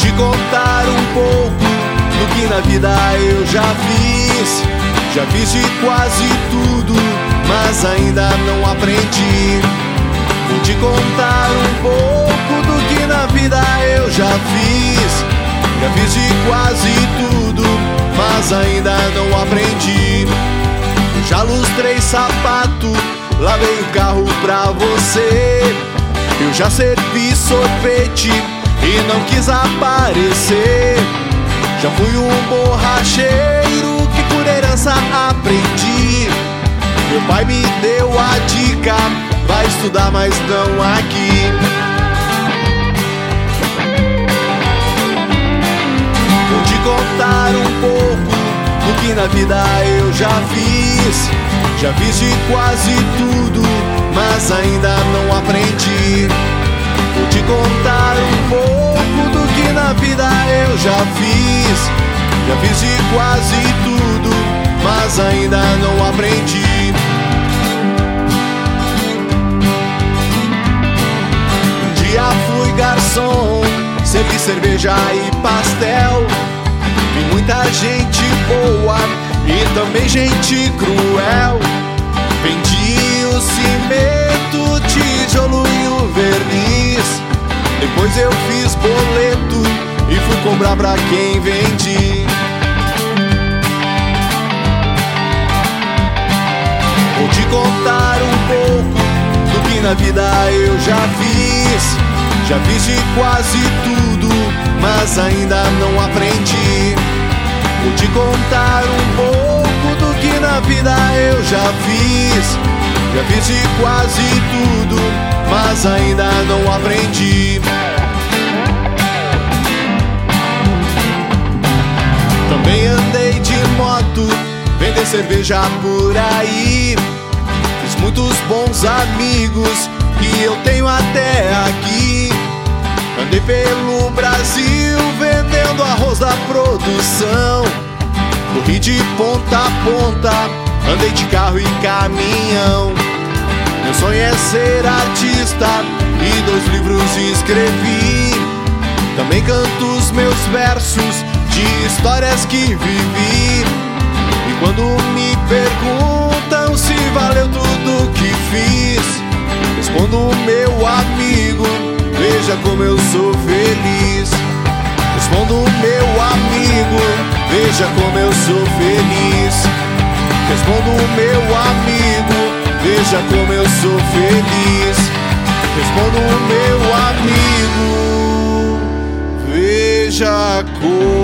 te contar um pouco do que na vida eu já fiz. Já fiz de quase tudo, mas ainda não aprendi. Vou te contar um pouco do que na vida eu já fiz. Já fiz de quase tudo, mas ainda não aprendi. Eu já lustrei sapato, lavei o carro pra você. Eu já servi sorvete e não quis aparecer. Já fui um borracheiro que por herança aprendi. Meu pai me deu a dica, vai estudar, mas não aqui. Vou te contar um pouco do que na vida eu já fiz. Já fiz de quase tudo, mas ainda não aprendi. Vou te contar um pouco do que na vida eu já fiz. Já fiz de quase tudo, mas ainda não aprendi. Um dia fui garçom, servi cerveja e pastel. Vi muita gente boa e também gente cruel. Vendi o cimento, tijolo e o verniz. Depois eu fiz boleto e fui cobrar pra quem vendi. Vou te contar um pouco do que na vida eu já fiz. Já fiz de quase tudo, mas ainda não aprendi. Vou te contar um pouco do que na vida eu já fiz. Já fiz de quase tudo, mas ainda não aprendi. Também andei de moto, vender cerveja por aí. Fiz muitos bons amigos que eu tenho até aqui. Andei pelo Brasil vendendo arroz da produção. Corri de ponta a ponta, andei de carro e caminhão. Meu sonho é ser artista e 2 livros escrevi. Também canto os meus versos de histórias que vivi. E quando me perguntam se valeu tudo que fiz, respondo, meu amigo, veja como eu sou feliz. Respondo, meu amigo, veja como eu sou feliz. Respondo, meu amigo, veja como eu sou feliz. Respondo, meu amigo, veja como